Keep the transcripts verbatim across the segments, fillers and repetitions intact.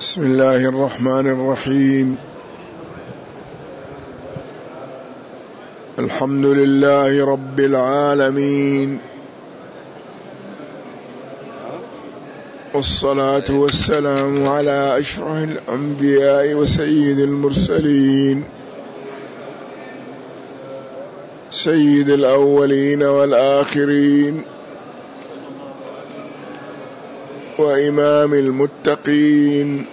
بسم الله الرحمن الرحيم. الحمد لله رب العالمين، والصلاة والسلام على أشرف الأنبياء وسيد المرسلين، سيد الأولين والآخرين، وإمام المتقين،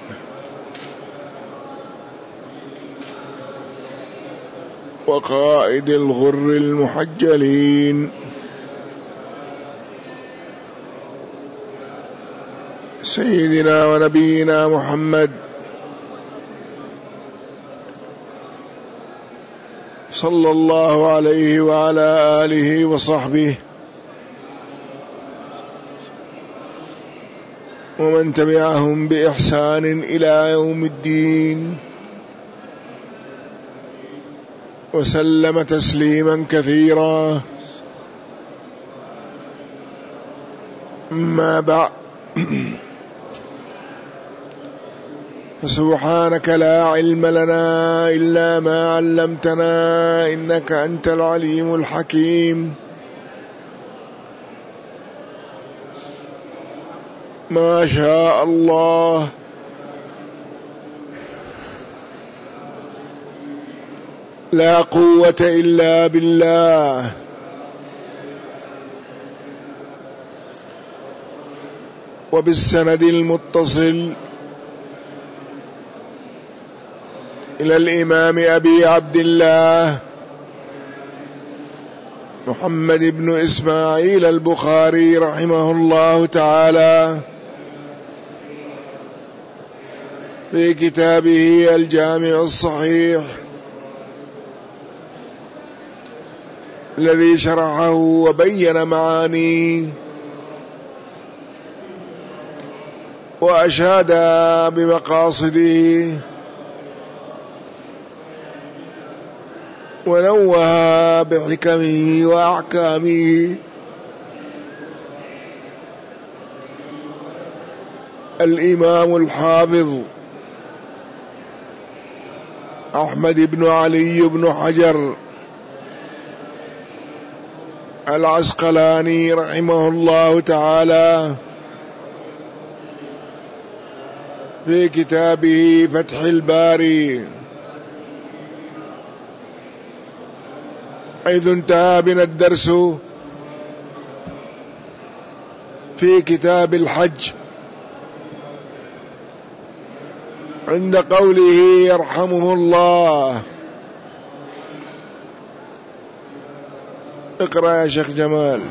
وقائد الغر المحجلين، سيدنا ونبينا محمد صلى الله عليه وعلى آله وصحبه ومن تبعهم بإحسان إلى يوم الدين، وسلم تسليما كثيرا. أما بعد، فسبحانك لا علم لنا إلا ما علمتنا، إنك أنت العليم الحكيم. ما شاء الله لا قوة إلا بالله. وبالسند المتصل إلى الإمام أبي عبد الله محمد بن إسماعيل البخاري رحمه الله تعالى في كتابه الجامع الصحيح الذي شرحه وبين معانيه وأشاد بمقاصده ونوه بحكمه وأحكامه. الإمام الحافظ أحمد بن علي بن حجر العسقلاني رحمه الله تعالى في كتابه فتح الباري حيث انتهى بنا الدرس في كتاب الحج عند قوله يرحمه الله. اقرأ يا شيخ جمال.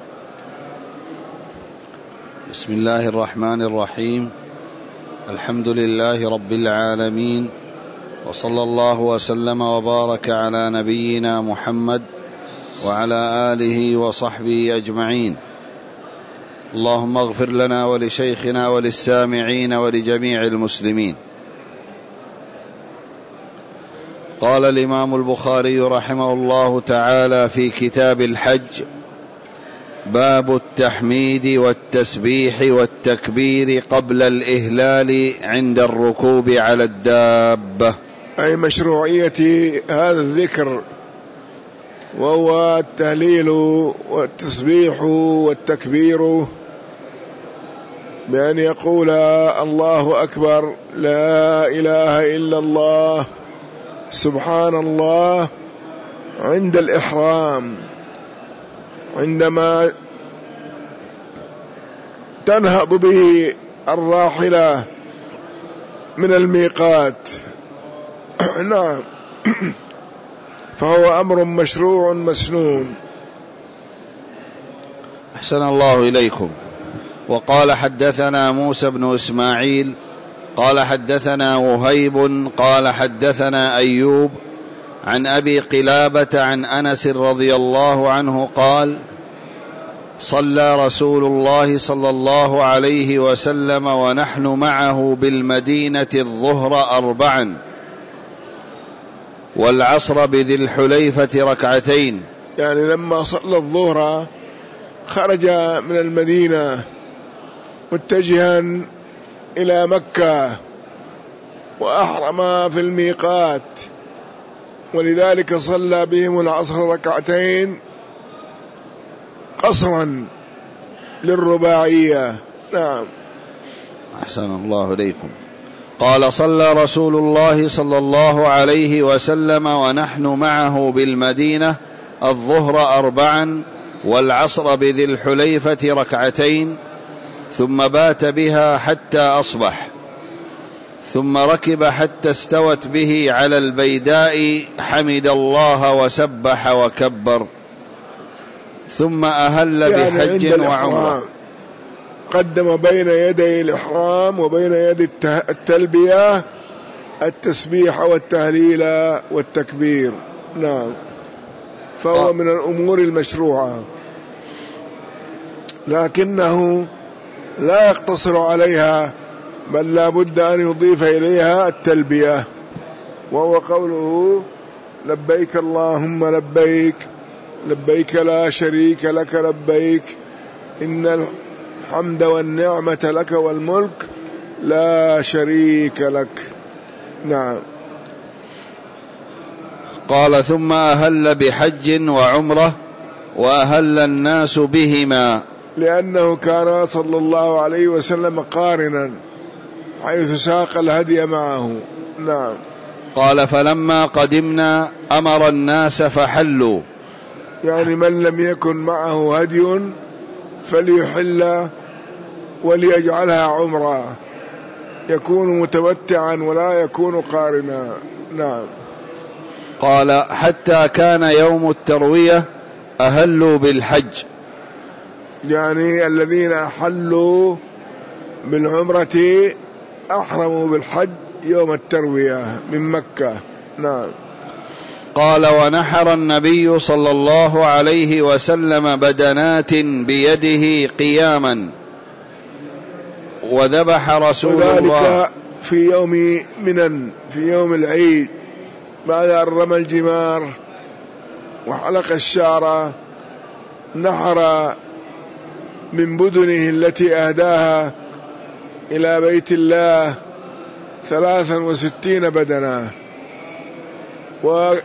بسم الله الرحمن الرحيم. الحمد لله رب العالمين، وصلى الله وسلم وبارك على نبينا محمد وعلى آله وصحبه أجمعين. اللهم اغفر لنا ولشيخنا وللسامعين ولجميع المسلمين. قال الإمام البخاري رحمه الله تعالى في كتاب الحج: باب التحميد والتسبيح والتكبير قبل الإهلال عند الركوب على الدابة، أي مشروعية هذا الذكر، وهو التهليل والتسبيح والتكبير بأن يقول الله أكبر، لا إله إلا الله، سبحان الله، عند الإحرام، عندما تنهض به الراحلة من الميقات. نعم، فهو أمر مشروع مسنون. أحسن الله إليكم. وقال حدثنا موسى بن إسماعيل قال حدثنا وهيب قال حدثنا أيوب عن أبي قلابة عن أنس رضي الله عنه قال: صلى رسول الله صلى الله عليه وسلم ونحن معه بالمدينة الظهر أربعا، والعصر بذي الحليفة ركعتين. يعني لما صلى الظهر خرج من المدينة متجها إلى مكة وأحرم في الميقات، ولذلك صلى بهم العصر ركعتين قصرا للرباعية. نعم. أحسن الله إليكم. قال صلى رسول الله صلى الله عليه وسلم ونحن معه بالمدينة الظهر أربعا والعصر بذي الحليفة ركعتين، ثم بات بها حتى أصبح، ثم ركب حتى استوت به على البيداء حمد الله وسبح وكبر، ثم أهل يعني بحج وعمرة. قدم بين يدي الإحرام وبين يدي التلبية التسبيح والتهليل والتكبير. نعم. فهو من الأمور المشروعة، لكنه لا يقتصر عليها، بل لا بد أن يضيف إليها التلبية، وهو قوله لبيك اللهم لبيك لبيك لا شريك لك لبيك إن الحمد والنعمة لك والملك لا شريك لك. نعم. قال ثم أهل بحج وعمرة وأهل الناس بهما، لأنه كان صلى الله عليه وسلم قارنا حيث ساق الهدي معه. نعم. قال فلما قدمنا أمر الناس فحلوا، يعني من لم يكن معه هدي فليحل وليجعلها عمرة، يكون متمتعا ولا يكون قارنا. نعم. قال حتى كان يوم التروية أهلوا بالحج، يعني الذين أحلوا بالعمرة أحرموا بالحج يوم التروية من مكة. نعم. قال ونحر النبي صلى الله عليه وسلم بدنات بيده قياما، وذبح رسول الله في يوم منن في يوم العيد بعد أن رمى الجمار وحلق الشعر، نحر من بدنه التي أهداها إلى بيت الله ثلاثا وستين بدنة، وأمر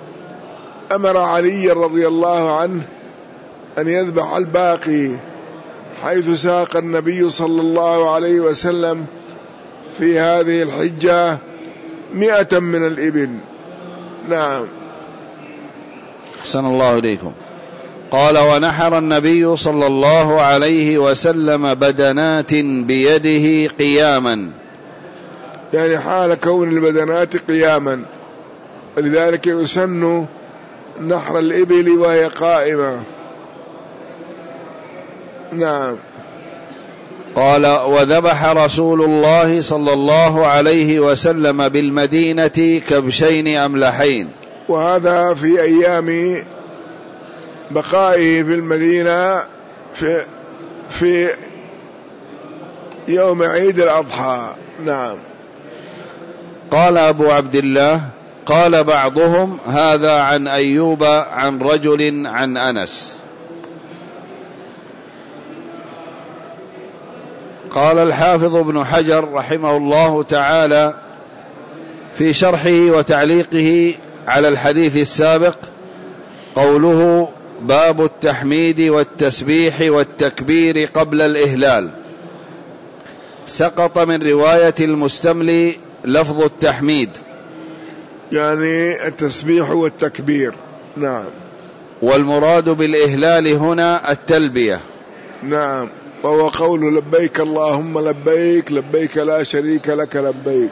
علي رضي الله عنه أن يذبح الباقي، حيث ساق النبي صلى الله عليه وسلم في هذه الحجة مئة من الإبل. نعم. أحسن الله إليكم. قال ونحر النبي صلى الله عليه وسلم بدنات بيده قياما، يعني حال كون البدنات قياما، ولذلك يسن نحر الإبل وهي قائمة. نعم. قال وذبح رسول الله صلى الله عليه وسلم بالمدينة كبشين أملحين، وهذا في أيام بقائه في المدينة في, في يوم عيد الأضحى. نعم. قال أبو عبد الله قال بعضهم هذا عن أيوب عن رجل عن أنس. قال الحافظ ابن حجر رحمه الله تعالى في شرحه وتعليقه على الحديث السابق قوله باب التحميد والتسبيح والتكبير قبل الإهلال، سقط من رواية المستملي لفظ التحميد، يعني التسبيح والتكبير. نعم. والمراد بالإهلال هنا التلبية. نعم. وهو قول لبيك اللهم لبيك لبيك لا شريك لك لبيك.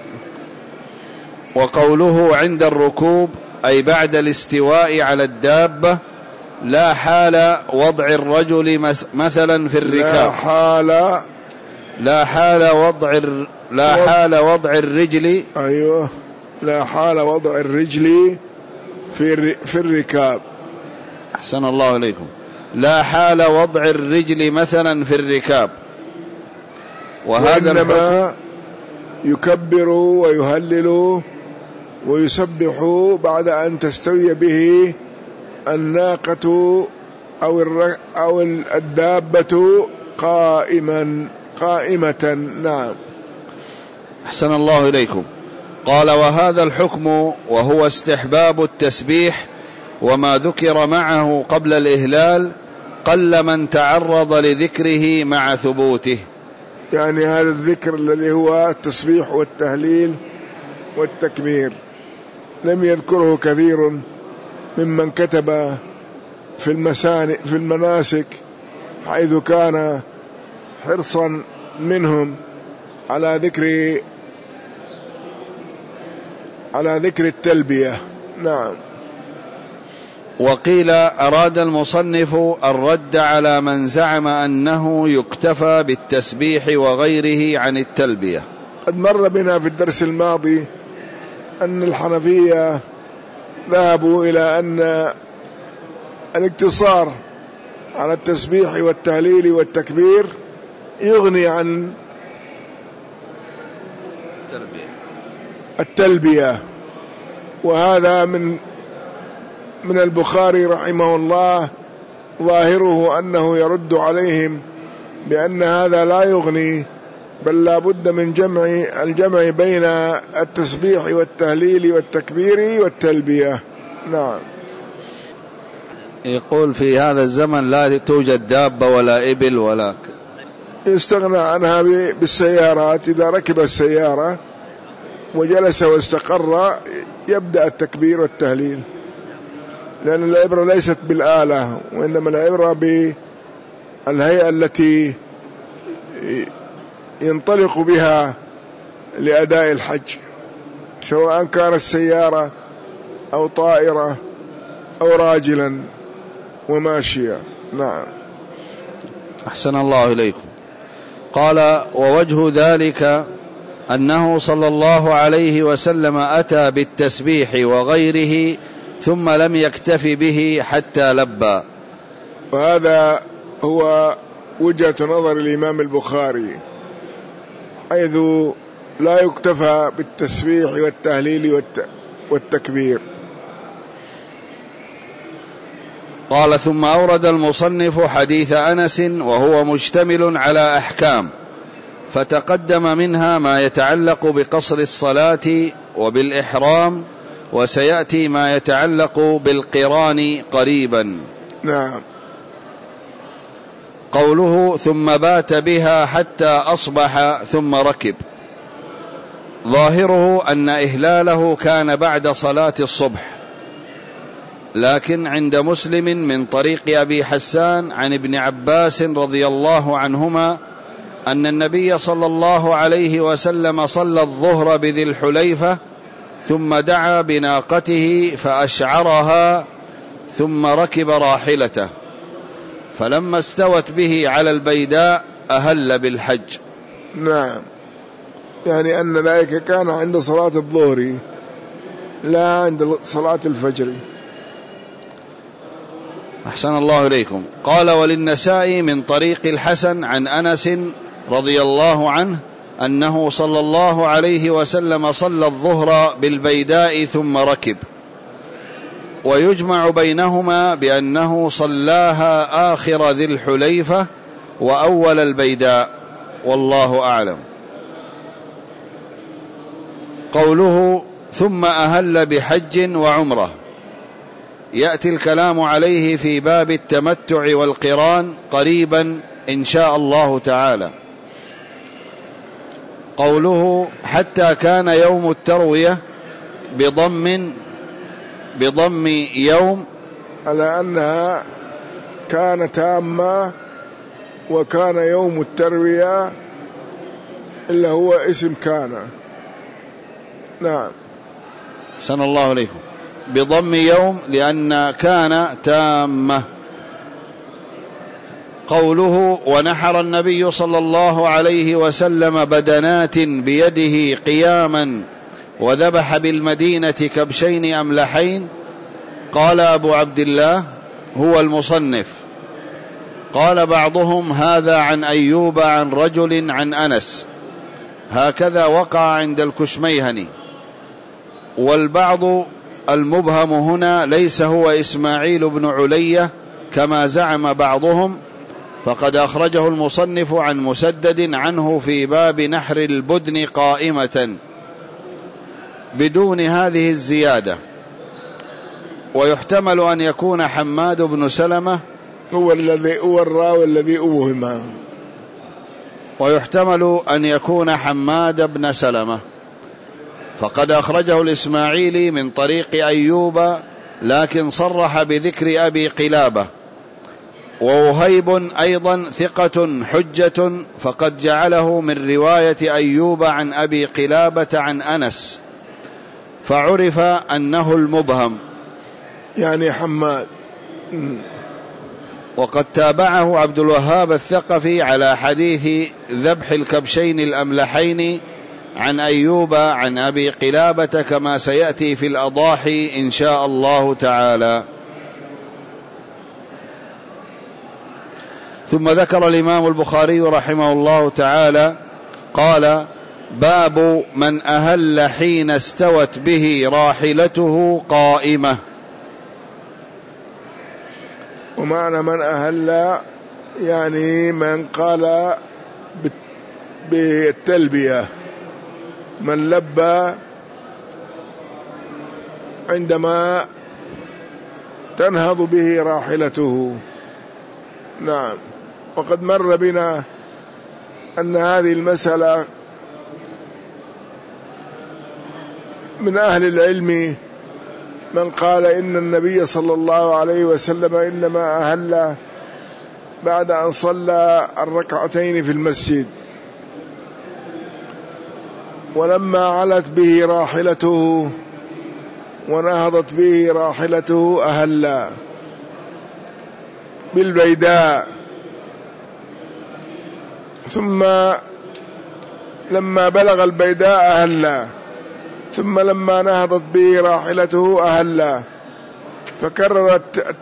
وقوله عند الركوب أي بعد الاستواء على الدابة، لا حال وضع الرجل مثلا في الركاب، لا حال لا حال وضع لا حال وضع الرجل أيوه لا حال وضع الرجل في في الركاب. أحسن الله إليكم. لا حال وضع الرجل مثلا في الركاب، وهذا إنما يكبر ويهلل ويسبح بعد أن تستوي به الناقة أو الر... أو الدابة قائما قائمة. نعم. أحسن الله إليكم. قال: وهذا الحكم وهو استحباب التسبيح وما ذكر معه قبل الإهلال قل من تعرض لذكره مع ثبوته. يعني هذا الذكر الذي هو التسبيح والتهليل والتكبير لم يذكره كثير ممن كتب في المسانك في المناسك، حيث كان حرصا منهم على ذكر على ذكر التلبية. نعم. وقيل أراد المصنف الرد على من زعم أنه يكتفى بالتسبيح وغيره عن التلبية. قد مر بنا في الدرس الماضي أن الحنفية ذهبوا إلى أن الاقتصار على التسبيح والتهليل والتكبير يغني عن التلبية، وهذا من من البخاري رحمه الله ظاهره أنه يرد عليهم بأن هذا لا يغني، بل لا بد من جمع الجمع بين التسبيح والتهليل والتكبير والتلبية. نعم. يقول في هذا الزمن لا توجد دابة ولا إبل ولا يستغنى عنها بالسيارات. إذا ركب السيارة وجلس واستقر يبدأ التكبير والتهليل، لأن العبرة ليست بالآلة، وإنما العبرة بالهيئة التي ينطلق بها لأداء الحج، سواء كانت سيارة أو طائرة أو راجلا وماشيا. نعم. أحسن الله إليكم. قال: ووجه ذلك أنه صلى الله عليه وسلم أتى بالتسبيح وغيره ثم لم يكتف به حتى لبى. وهذا هو وجهة نظر الإمام البخاري، حيث لا يكتفى بالتسبيح والتهليل والتكبير. قال: ثم أورد المصنف حديث أنس وهو مشتمل على أحكام، فتقدم منها ما يتعلق بقصر الصلاة وبالإحرام، وسيأتي ما يتعلق بالقران قريبا. نعم. قوله: ثم بات بها حتى أصبح ثم ركب، ظاهره أن إهلاله كان بعد صلاة الصبح، لكن عند مسلم من طريق أبي حسان عن ابن عباس رضي الله عنهما أن النبي صلى الله عليه وسلم صلى الظهر بذي الحليفة ثم دعا بناقته فأشعرها ثم ركب راحلته، فلما استوت به على البيداء أهل بالحج. نعم. يعني أن ذلك كان عند صلاة الظهر لا عند صلاة الفجر. أحسن الله إليكم. قال: وللنسائي من طريق الحسن عن أنس رضي الله عنه أنه صلى الله عليه وسلم صلى الظهر بالبيداء ثم ركب، ويجمع بينهما بأنه صلاها آخر ذي الحليفة وأول البيداء، والله أعلم. قوله: ثم أهل بحج وعمرة، يأتي الكلام عليه في باب التمتع والقران قريبا إن شاء الله تعالى. قوله: حتى كان يوم التروية بضم بضم يوم، على أنها كان تامة، وكان يوم التروية إلا هو اسم كان. نعم. أحسن الله عليكم. بضم يوم لأن كان تامة. قوله: ونحر النبي صلى الله عليه وسلم بدنات بيده قياما وذبح بالمدينة كبشين أملحين. قال أبو عبد الله هو المصنف. قال بعضهم: هذا عن أيوب عن رجل عن أنس، هكذا وقع عند الكشميهني. والبعض المبهم هنا ليس هو إسماعيل بن علية كما زعم بعضهم، فقد أخرجه المصنف عن مسدد عنه في باب نحر البدن قائمة. بدون هذه الزيادة، ويحتمل أن يكون حماد بن سلمة هو الذي هو الراوي الذي أوهم، ويحتمل أن يكون حماد بن سلمة، فقد أخرجه الإسماعيلي من طريق أيوب لكن صرح بذكر أبي قلابة. ووهيب أيضا ثقة حجة، فقد جعله من رواية أيوب عن أبي قلابة عن أنس، فعرف أنه المبهم يعني حماد. وقد تابعه عبد الوهاب الثقفي على حديث ذبح الكبشين الأملحين عن أيوب عن أبي قلابة كما سيأتي في الأضاحي إن شاء الله تعالى. ثم ذكر الإمام البخاري رحمه الله تعالى قال: باب من أهل حين استوت به راحلته قائمة. ومعنى من أهل يعني من قال بالتلبية، من لبى عندما تنهض به راحلته. نعم. وقد مر بنا أن هذه المسألة من أهل العلم من قال إن النبي صلى الله عليه وسلم إنما أهل بعد أن صلى الركعتين في المسجد، ولما علت به راحلته ونهضت به راحلته أهل بالبيداء، ثم لما بلغ البيداء أهل، ثم لما نهضت به راحلته أهل، فكررت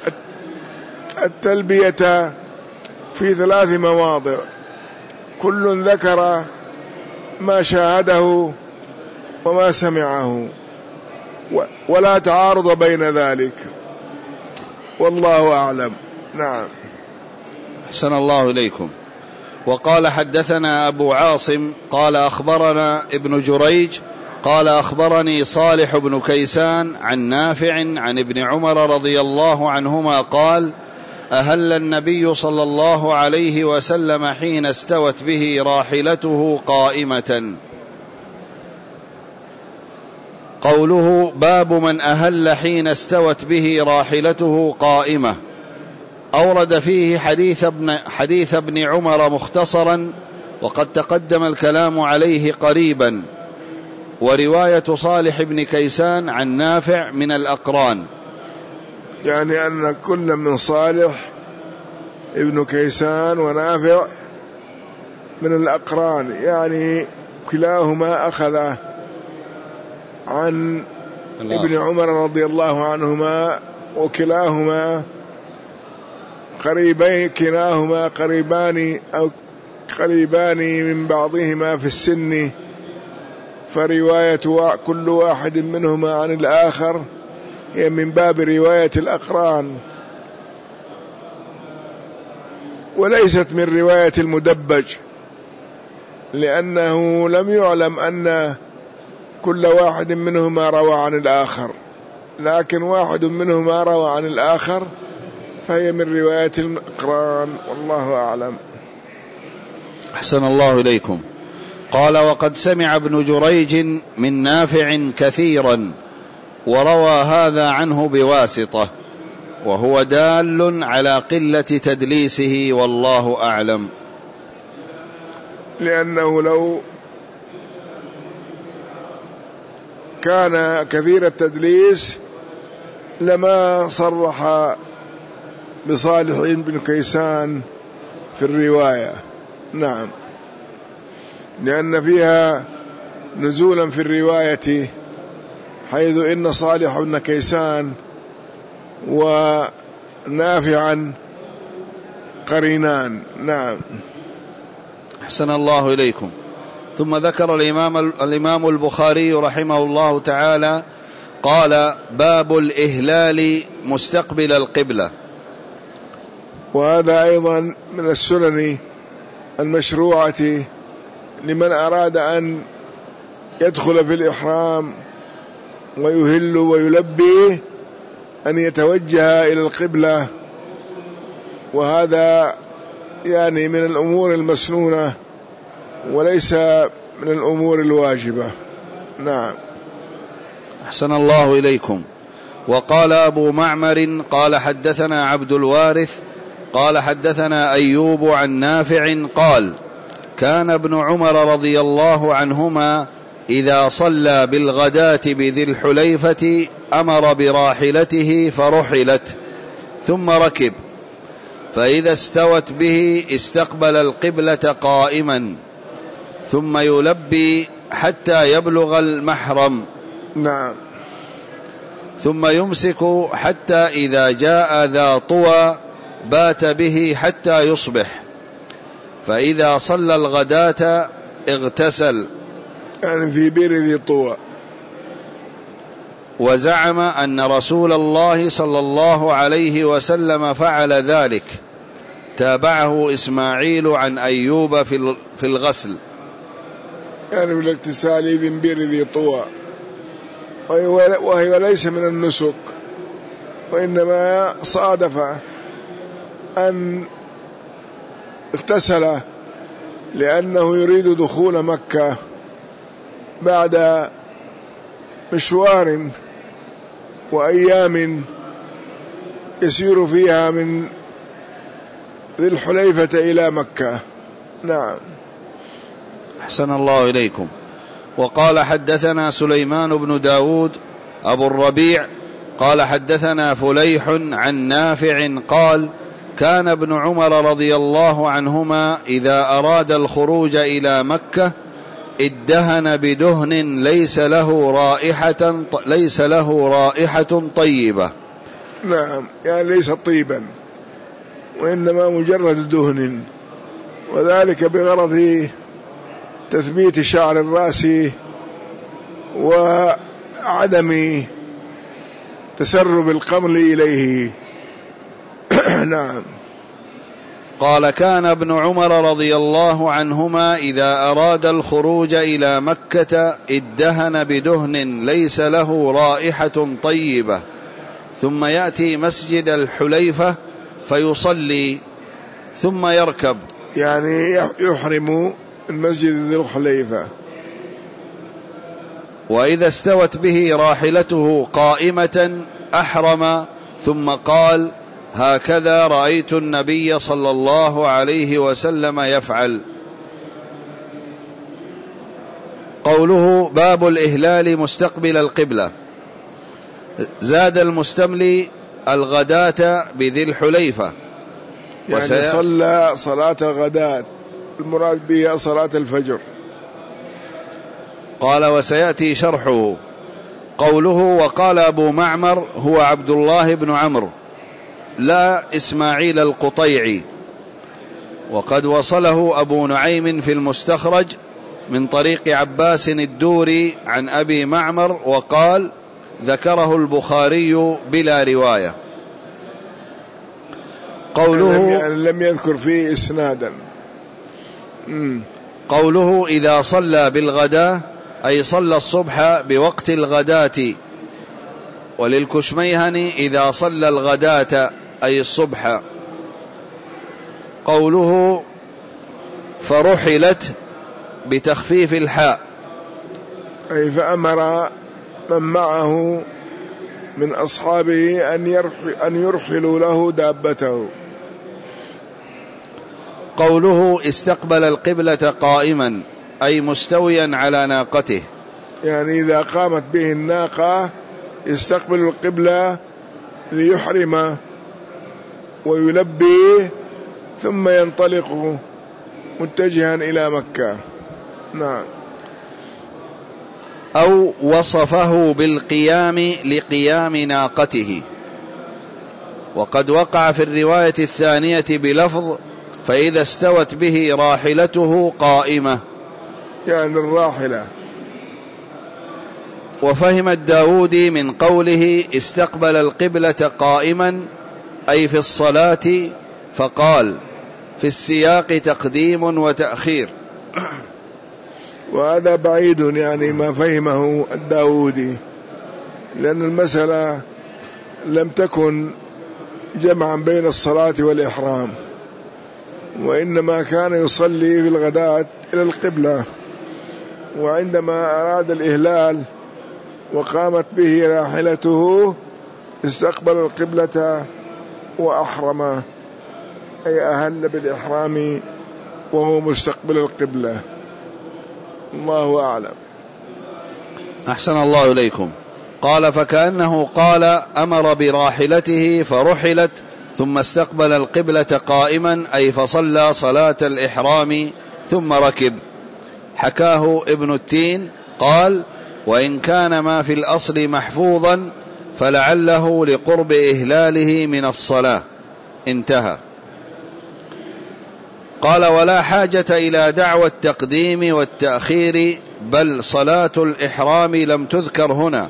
التلبية في ثلاث مواضع، كل ذكر ما شاهده وما سمعه ولا تعارض بين ذلك، والله أعلم. نعم. أحسن الله إليكم. وقال: حدثنا أبو عاصم قال أخبرنا ابن جريج قال أخبرني صالح بن كيسان عن نافع عن ابن عمر رضي الله عنهما قال: أهل النبي صلى الله عليه وسلم حين استوت به راحلته قائمة. قوله باب من أهل حين استوت به راحلته قائمة أورد فيه حديث ابن, حديث ابن عمر مختصرا، وقد تقدم الكلام عليه قريبا، ورواية صالح بن كيسان عن نافع من الأقران، يعني أن كل من صالح ابن كيسان ونافع من الأقران، يعني كلاهما أخذ عن الله. ابن عمر رضي الله عنهما، وكلاهما قريبين، كلاهما قريبان أو قريبان من بعضهما في السن، فرواية كل واحد منهما عن الآخر هي من باب رواية الأقران، وليست من رواية المدبج، لأنه لم يعلم أن كل واحد منهما روى عن الآخر، لكن واحد منهما روى عن الآخر فهي من رواية الأقران، والله أعلم. أحسن الله إليكم. قال: وقد سمع ابن جريج من نافع كثيرا، وروى هذا عنه بواسطة، وهو دال على قلة تدليسه، والله أعلم. لأنه لو كان كثير التدليس لما صرح بصالح بن كيسان في الرواية. نعم. لأن فيها نزولا في الرواية، حيث إن صالح بن كيسان ونافعا قرينان. نعم. أحسن الله إليكم. ثم ذكر الإمام, الإمام البخاري رحمه الله تعالى قال: باب الإهلال مستقبل القبلة. وهذا أيضا من السنن المشروعة لمن أراد أن يدخل في الإحرام ويهل ويلبي أن يتوجه إلى القبلة، وهذا يعني من الأمور المسنونة وليس من الأمور الواجبة. نعم. أحسن الله إليكم. وقال أبو معمر قال حدثنا عبد الوارث قال حدثنا أيوب عن نافع قال كان ابن عمر رضي الله عنهما إذا صلى بالغداة بذي الحليفة أمر براحلته فرحلت ثم ركب، فإذا استوت به استقبل القبلة قائما ثم يلبي حتى يبلغ المحرم. نعم. ثم يمسك حتى إذا جاء ذا طوى بات به حتى يصبح، فإذا صلى الغداة اغتسل، يعني في بئر ذي طوى. وزعم أن رسول الله صلى الله عليه وسلم فعل ذلك. تابعه إسماعيل عن أيوب في الغسل، يعني بالاغتسال من بئر ذي طوى، وهي ليس من النسك، وإنما صادف أن اغتسل لأنه يريد دخول مكة بعد مشوار وأيام يسير فيها من ذي الحليفة إلى مكة. نعم. أحسن الله إليكم. وقال حدثنا سليمان بن داود أبو الربيع قال حدثنا فليح عن نافع قال كان ابن عمر رضي الله عنهما إذا أراد الخروج إلى مكة ادهن بدهن ليس له رائحة ليس له رائحة طيبة. نعم، يعني ليس طيبا وإنما مجرد دهن، وذلك بغرض تثبيت شعر الرأس وعدم تسرب القمل إليه. نعم. قال كان ابن عمر رضي الله عنهما إذا أراد الخروج إلى مكة ادهن بدهن ليس له رائحة طيبة ثم يأتي مسجد الحليفة فيصلي ثم يركب، يعني يحرم المسجد ذي الحليفة. وإذا استوت به راحلته قائمة أحرم ثم قال هكذا رأيت النبي صلى الله عليه وسلم يفعل. قوله باب الإهلال مستقبل القبلة. زاد المستملي الغداة بذي الحليفة، يعني وسي... صلى صلاة الغداة، المراد بها صلاة الفجر. قال وسيأتي شرحه. قوله وقال أبو معمر هو عبد الله بن عمرو لا إسماعيل القطيعي، وقد وصله أبو نعيم في المستخرج من طريق عباس الدوري عن أبي معمر، وقال ذكره البخاري بلا رواية. قوله يعني لم يذكر فيه إسنادا. قوله إذا صلى بالغداة أي صلى الصبح بوقت الغداة، وللكشميهني إذا صلى الغداة أي الصبح. قوله فرحلت بتخفيف الحاء، أي فأمر من معه من أصحابه أن يرحلوا له دابته. قوله استقبل القبلة قائما أي مستويا على ناقته، يعني إذا قامت به الناقة يستقبل القبلة ليحرم ويلبي ثم ينطلق متجها إلى مكة. نعم. أو وصفه بالقيام لقيام ناقته، وقد وقع في الرواية الثانية بلفظ فإذا استوت به راحلته قائمة، يعني الراحلة. وفهم الداودي من قوله استقبل القبلة قائما أي في الصلاة، فقال في السياق تقديم وتأخير. وهذا بعيد يعني ما فهمه الداودي، لأن المسألة لم تكن جمعا بين الصلاة والإحرام، وإنما كان يصلي في الغداة إلى القبلة، وعندما أراد الإهلال وقامت به راحلته استقبل القبلة وأحرم، أي أهل بالإحرام وهو مستقبل القبلة. الله أعلم. أحسن الله إليكم. قال فكأنه قال أمر براحلته فرحلت ثم استقبل القبلة قائما، أي فصلى صلاة الإحرام ثم ركب. حكاه ابن التين قال وإن كان ما في الأصل محفوظا فلعله لقرب إهلاله من الصلاة. انتهى. قال ولا حاجة إلى دعوى التقديم والتأخير، بل صلاة الإحرام لم تذكر هنا،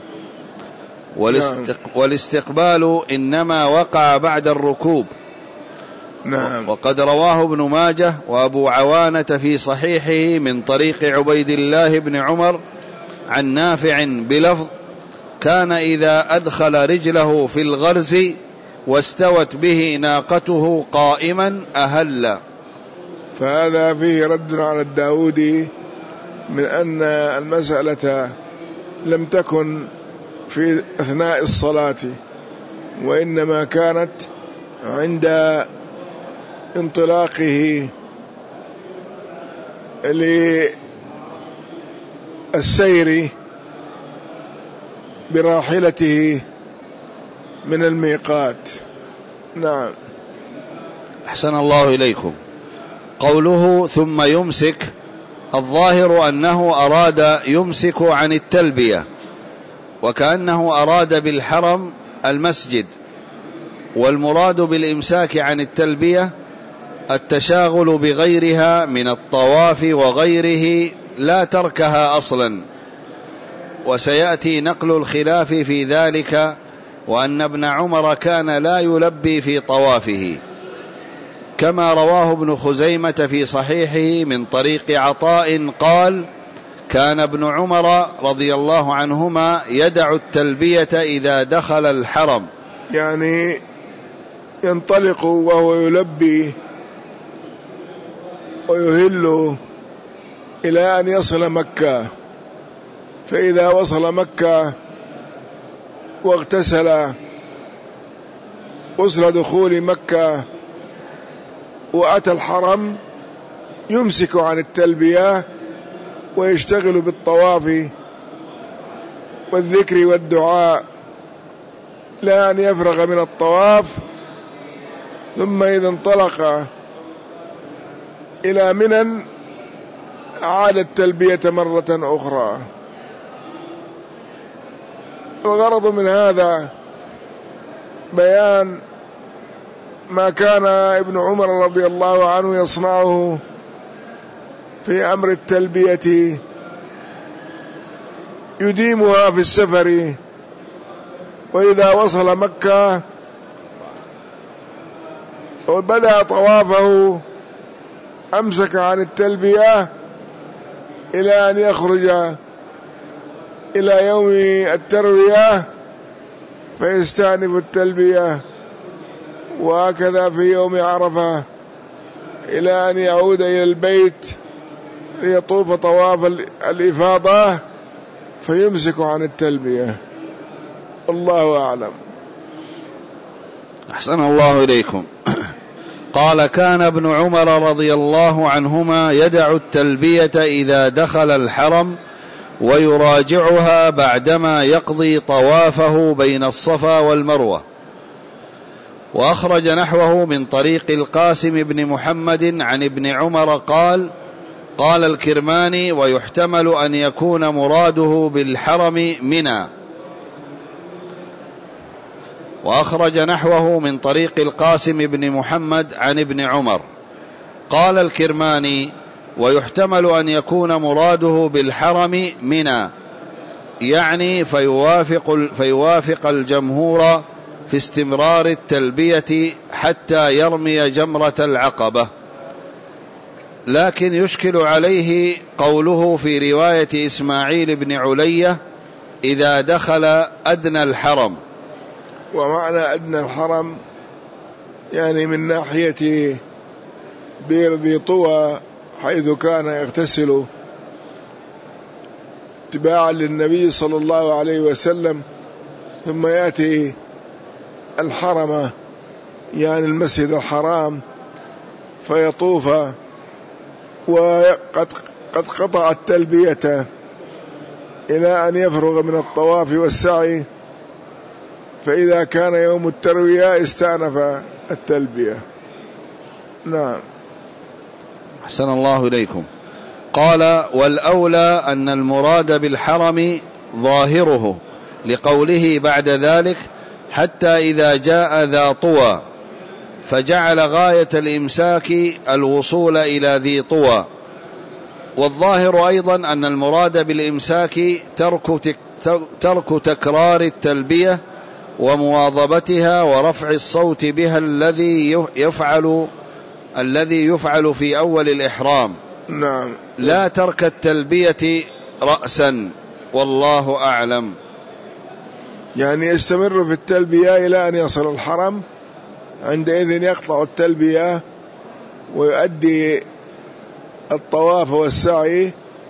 والاستقبال إنما وقع بعد الركوب. نعم. وقد رواه ابن ماجه وأبو عوانة في صحيحه من طريق عبيد الله بن عمر عن نافع بلفظ كان إذا أدخل رجله في الغرز واستوت به ناقته قائما أهل. فهذا فيه رد على الداودي من أن المسألة لم تكن في أثناء الصلاة، وإنما كانت عند انطلاقه للسير براحلته من الميقات. نعم. أحسن الله إليكم. قوله ثم يمسك، الظاهر أنه أراد يمسك عن التلبية، وكأنه أراد بالحرم المسجد، والمراد بالإمساك عن التلبية التشاغل بغيرها من الطواف وغيره لا تركها أصلا، وسيأتي نقل الخلاف في ذلك، وأن ابن عمر كان لا يلبي في طوافه، كما رواه ابن خزيمة في صحيحه من طريق عطاء قال كان ابن عمر رضي الله عنهما يدع التلبية إذا دخل الحرم، يعني ينطلق وهو يلبي ويهل إلى أن يصل مكة، فإذا وصل مكة واغتسل غسل دخول مكة وأتى الحرم يمسك عن التلبية ويشتغل بالطواف والذكر والدعاء لا أن يفرغ من الطواف، ثم إذا انطلق إلى منى أعاد التلبية مرة أخرى. الغرض من هذا بيان ما كان ابن عمر رضي الله عنه يصنعه في أمر التلبية، يديمها في السفر، وإذا وصل مكة وبدأ طوافه أمسك عن التلبية إلى أن يخرج إلى يوم التروية فيستأنف التلبية، وهكذا في يوم عرفة إلى أن يعود إلى البيت ليطوف طواف الإفاضة فيمسك عن التلبية. الله أعلم. أحسن الله إليكم. قال كان ابن عمر رضي الله عنهما يدع التلبية إذا دخل الحرم ويراجعها بعدما يقضي طوافه بين الصفا والمروة. وأخرج نحوه من طريق القاسم بن محمد عن ابن عمر قال قال الكرماني ويحتمل أن يكون مراده بالحرم منى. وأخرج نحوه من طريق القاسم بن محمد عن ابن عمر قال الكرماني ويحتمل أن يكون مراده بالحرم منى، يعني فيوافق, فيوافق الجمهور في استمرار التلبية حتى يرمي جمرة العقبة. لكن يشكل عليه قوله في رواية إسماعيل بن علية إذا دخل أدنى الحرم. ومعنى أدنى الحرم يعني من ناحية بئر ذي طوى حيث كان يغتسل اتباعا للنبي صلى الله عليه وسلم، ثم يأتي الحرم يعني المسجد الحرام فيطوف، وقد قد قطع التلبية إلى أن يفرغ من الطواف والسعي، فإذا كان يوم التروية استأنف التلبية. نعم. أحسن الله إليكم. قال: والأولى أن المراد بالحرم ظاهره، لقوله بعد ذلك: حتى إذا جاء ذا طوى، فجعل غاية الإمساك الوصول إلى ذي طوى. والظاهر أيضا أن المراد بالإمساك ترك, ترك تكرار التلبية ومواظبتها ورفع الصوت بها الذي يفعل الذي يفعل في أول الإحرام. نعم. لا ترك التلبية رأسا، والله أعلم. يعني يستمر في التلبية إلى أن يصل الحرم، عندئذ يقطع التلبية ويؤدي الطواف والسعي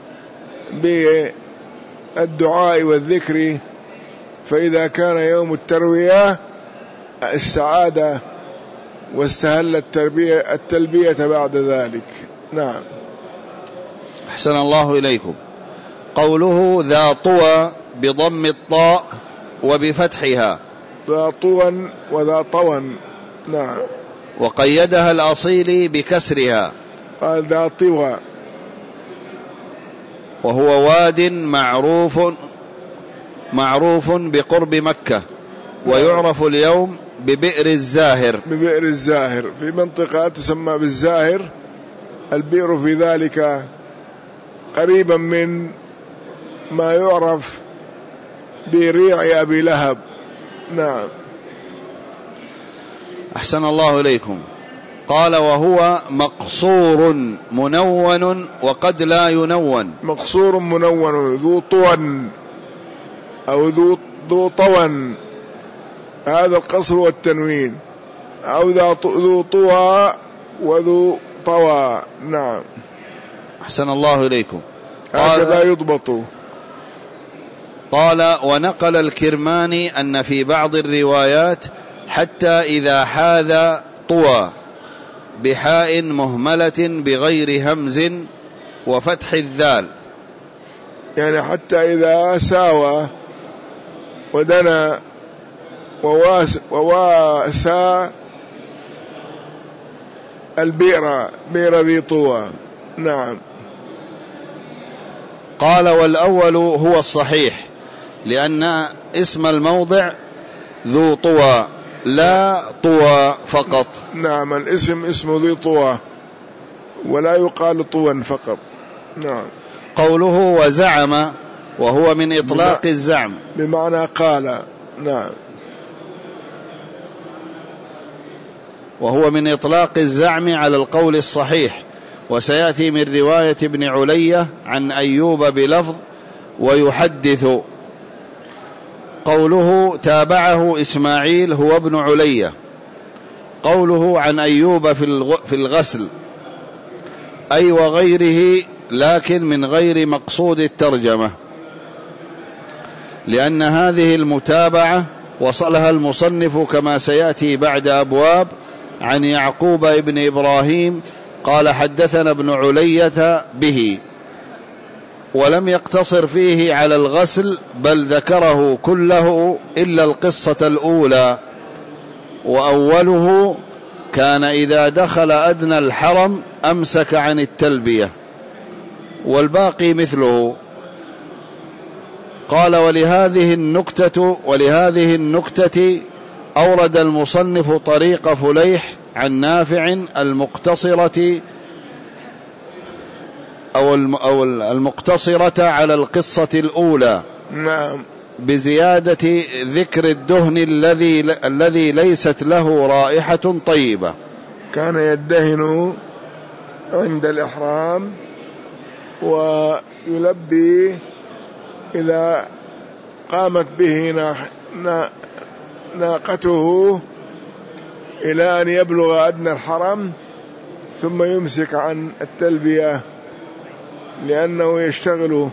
بالدعاء والذكر، فإذا كان يوم التروية استعاد واستهل التلبية, التلبية بعد ذلك. نعم. أحسن الله إليكم. قوله ذا طوى بضم الطاء وبفتحها. ذا طوى وذا طوى. نعم. وقيدها الأصيل بكسرها، قال ذا طوى، وهو واد معروف معروف بقرب مكة، ويعرف اليوم ببئر الزاهر. ببئر الزاهر في منطقة تسمى بالزاهر، البئر في ذلك قريبا من ما يعرف بريع أبي لهب. نعم. أحسن الله إليكم. قال: وهو مقصور منون وقد لا ينون. مقصور منون، ذو طوى أو ذو, ذو طوى، هذا القصر والتنوين، أو ذو طوى وذو طوى. نعم. أحسن الله إليكم. هكذا يضبط. قال: ونقل الكرماني أن في بعض الروايات حتى إذا حاذ طوى بحاء مهملة بغير همز وفتح الذال، يعني حتى إذا ساوى ودنا وواس وواسى البئر، بئر ذي طوى. نعم. قال: والأول هو الصحيح، لأن اسم الموضع ذو طوى لا طوى فقط. نعم، الاسم اسم ذي طوى ولا يقال طوى فقط. نعم. قوله وزعم، وهو من إطلاق بم... الزعم بمعنى قال. نعم. وهو من إطلاق الزعم على القول الصحيح، وسيأتي من رواية ابن علية عن أيوب بلفظ ويحدث. قوله تابعه إسماعيل هو ابن علية. قوله عن أيوب في الغسل أي وغيره، لكن من غير مقصود الترجمة، لأن هذه المتابعة وصلها المصنف كما سيأتي بعد أبواب عن يعقوب ابن إبراهيم قال حدثنا ابن علية به، ولم يقتصر فيه على الغسل، بل ذكره كله إلا القصة الأولى، وأوله كان إذا دخل أدنى الحرم أمسك عن التلبية، والباقي مثله. قال ولهذه النكتة ولهذه النكتة أورد المصنف طريق فليح عن نافع المقتصرة أو المقتصرة على القصة الأولى. نعم. بزيادة ذكر الدهن الذي الذي ليست له رائحة طيبة. كان يدهن عند الإحرام، ويلبي إذا قامت به ناقته إلى أن يبلغ أدنى الحرم، ثم يمسك عن التلبية لأنه يشتغل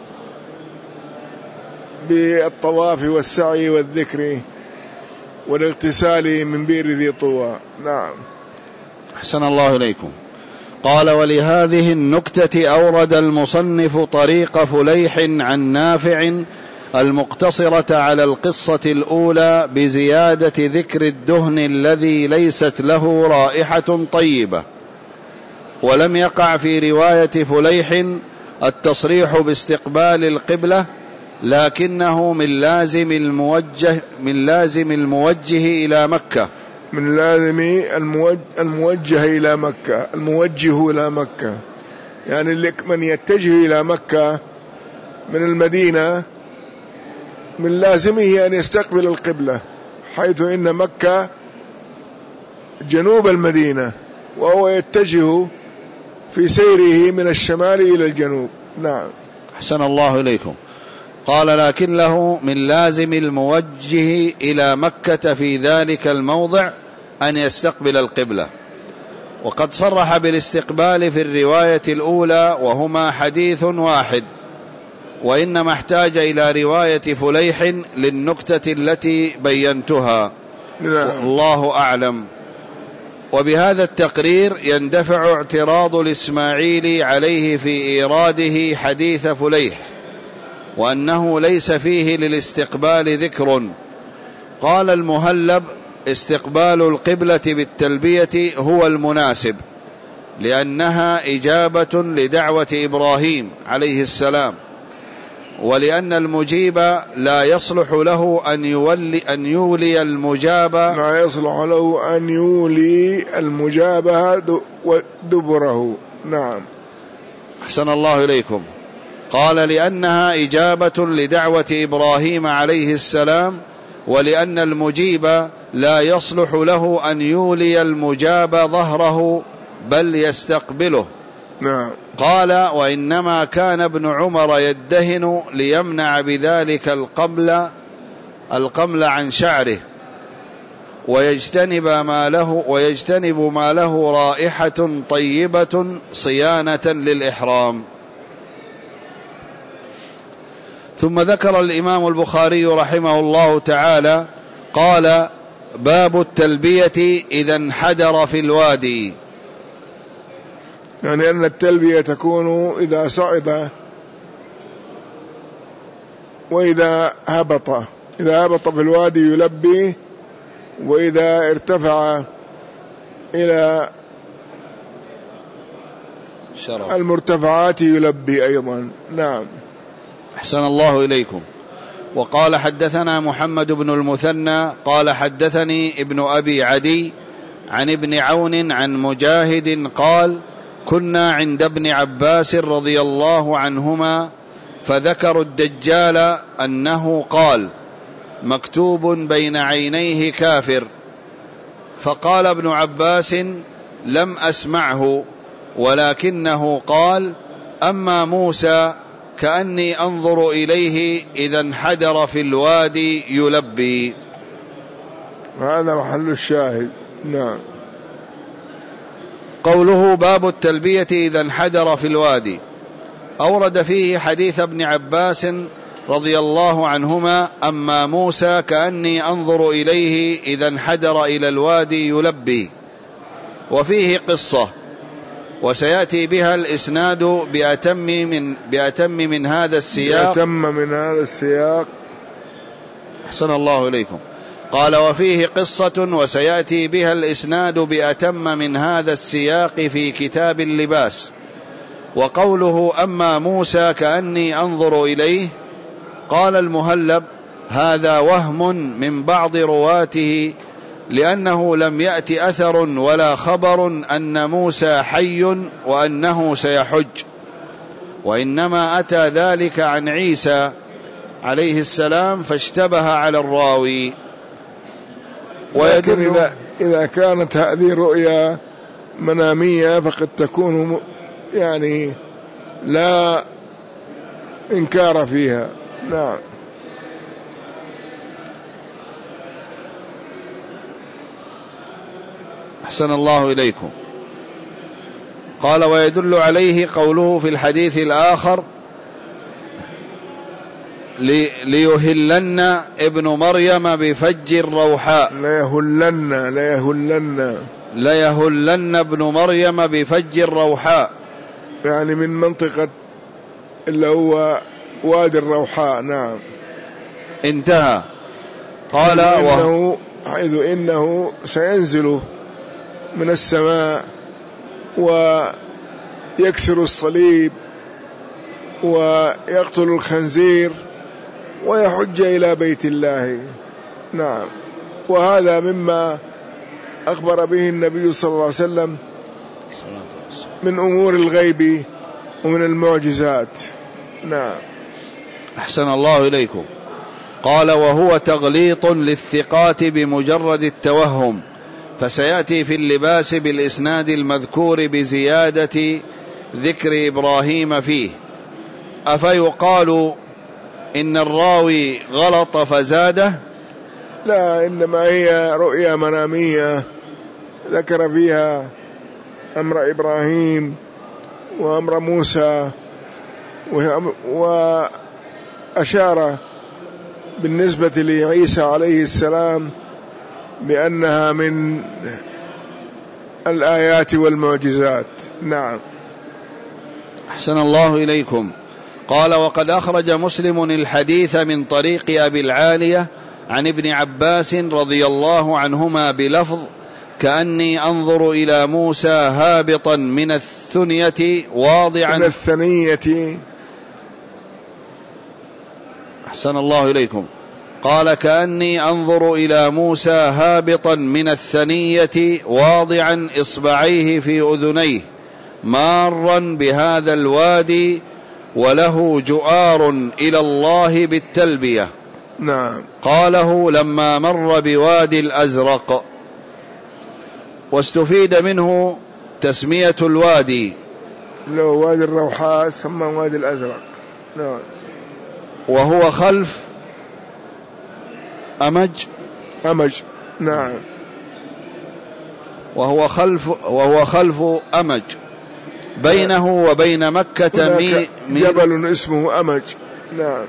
بالطواف والسعي والذكر والاغتسال من بئر ذي طوى. نعم. أحسن الله إليكم. قال: ولهذه النكتة أورد المصنف طريق فليح عن نافع المقتصرة على القصة الأولى بزيادة ذكر الدهن الذي ليست له رائحة طيبة، ولم يقع في رواية فليح التصريح باستقبال القبلة، لكنه من لازم الموجه من لازم الموجه إلى مكة من لازم الموجه, الموجه إلى مكة الموجه إلى مكة يعني من يتجه إلى مكة من المدينة من لازمه أن يستقبل القبلة، حيث إن مكة جنوب المدينة وهو يتجه في سيره من الشمال إلى الجنوب. نعم. أحسن الله إليكم. قال: لكن له من لازم الموجه إلى مكة في ذلك الموضع أن يستقبل القبلة، وقد صرح بالاستقبال في الرواية الأولى، وهما حديث واحد، وإنما احتاج إلى رواية فليح للنكتة التي بينتها. نعم. الله أعلم. وبهذا التقرير يندفع اعتراض الإسماعيلي عليه في إيراده حديث فليح، وأنه ليس فيه للاستقبال ذكر. قال المهلب: استقبال القبلة بالتلبية هو المناسب، لأنها إجابة لدعوة إبراهيم عليه السلام، ولأن المجيب لا يصلح له أن يولي أن يولي المجاب لا يصلح له أن يولي المجاب دبره. نعم. أحسن الله إليكم. قال: لأنها إجابة لدعوة إبراهيم عليه السلام، ولأن المجيب لا يصلح له أن يولي المجاب ظهره بل يستقبله. نعم. قال: وإنما كان ابن عمر يدهن ليمنع بذلك القمل القمل عن شعره، ويجتنب ما له ويجتنب ما له رائحة طيبة صيانة للإحرام. ثم ذكر الإمام البخاري رحمه الله تعالى قال: باب التلبية إذا انحدر في الوادي. يعني أن التلبية تكون إذا صعد وإذا هبط. إذا هبط في الوادي يلبي، وإذا ارتفع إلى شرف المرتفعات يلبي أيضا. نعم. أحسن الله إليكم. وقال: حدثنا محمد بن المثنى قال: حدثني ابن أبي عدي عن ابن عون عن مجاهد قال: كنا عند ابن عباس رضي الله عنهما فذكروا الدجال أنه قال: مكتوب بين عينيه كافر. فقال ابن عباس: لم أسمعه، ولكنه قال: أما موسى كأني أنظر إليه إذا انحدر في الوادي يلبي. هذا محل الشاهد. نعم. قوله: باب التلبية إذا انحدر في الوادي، أورد فيه حديث ابن عباس رضي الله عنهما: أما موسى كأني أنظر إليه إذا انحدر إلى الوادي يلبي، وفيه قصة وسيأتي بها الإسناد بأتم من, بأتم من هذا السياق بأتم من هذا السياق. أحسن الله إليكم. قال: وفيه قصة وسيأتي بها الإسناد بأتم من هذا السياق في كتاب اللباس. وقوله: أما موسى كأني أنظر إليه، قال المهلب: هذا وهم من بعض رواته، لأنه لم يأت أثر ولا خبر أن موسى حي وأنه سيحج، وإنما أتى ذلك عن عيسى عليه السلام فاشتبه على الراوي. ولكن إذا, إذا كانت هذه رؤيا منامية فقد تكون يعني لا إنكار فيها. نعم. أحسن الله إليكم. قال ويدل عليه قوله في الحديث الآخر ليهلن ابن مريم بفج الروحاء. ليهلن ليهلن ليهلن ابن مريم بفج الروحاء، يعني من منطقة اللي هو وادي الروحاء. نعم. انتهى. قال إنه حيث إنه سينزل من السماء ويكسر الصليب ويقتل الخنزير ويحج إلى بيت الله. نعم. وهذا مما أخبر به النبي صلى الله عليه وسلم من أمور الغيب ومن المعجزات. نعم. أحسن الله إليكم. قال وهو تغليط للثقات بمجرد التوهم، فسيأتي في اللباس بالإسناد المذكور بزيادة ذكر إبراهيم فيه. أفيقال إن الراوي غلط فزاده؟ لا، إنما هي رؤيا منامية ذكر فيها أمر إبراهيم وأمر موسى، وأشار بالنسبة لعيسى عليه السلام بأنها من الآيات والمعجزات. نعم. أحسن الله إليكم. قال وقد أخرج مسلم الحديث من طريق أبي العالية عن ابن عباس رضي الله عنهما بلفظ كأني أنظر إلى موسى هابطا من الثنية واضعا من الثنية. أحسن الله إليكم. قال كأني أنظر إلى موسى هابطا من الثنية واضعا إصبعيه في أذنيه مارا بهذا الوادي وله جؤار إلى الله بالتلبية. نعم. قاله لما مر بوادي الأزرق. واستفيد منه تسمية الوادي، لو وادي الروحاء سمى وادي الأزرق. نعم. وهو خلف أمج أمج. نعم. وهو خلف وهو خلف أمج بينه وبين مكة مي جبل اسمه أمج. نعم.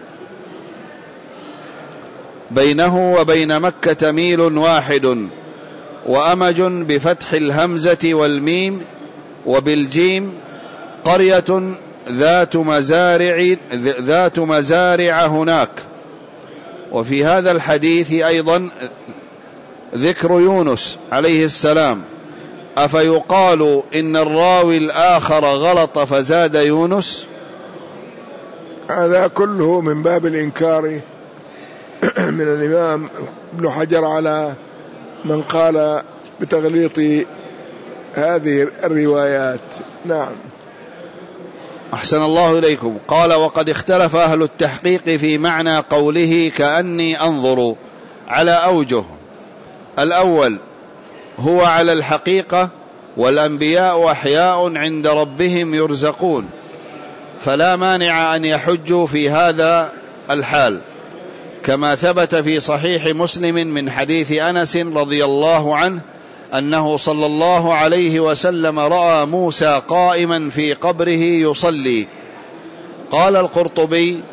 بينه وبين مكة ميل واحد. وأمج بفتح الهمزة والميم وبالجيم قرية ذات مزارع ذات مزارع هناك. وفي هذا الحديث أيضا ذكر يونس عليه السلام. أفيقال إن الراوي الآخر غلط فزاد يونس؟ هذا كله من باب الإنكار من الإمام ابن حجر على من قال بتغليط هذه الروايات. نعم. أحسن الله إليكم. قال وقد اختلف أهل التحقيق في معنى قوله كأني أنظر على أوجه. الأول هو على الحقيقة، والأنبياء أحياء عند ربهم يرزقون، فلا مانع أن يحجوا في هذا الحال، كما ثبت في صحيح مسلم من حديث أنس رضي الله عنه أنه صلى الله عليه وسلم رأى موسى قائما في قبره يصلي. قال القرطبي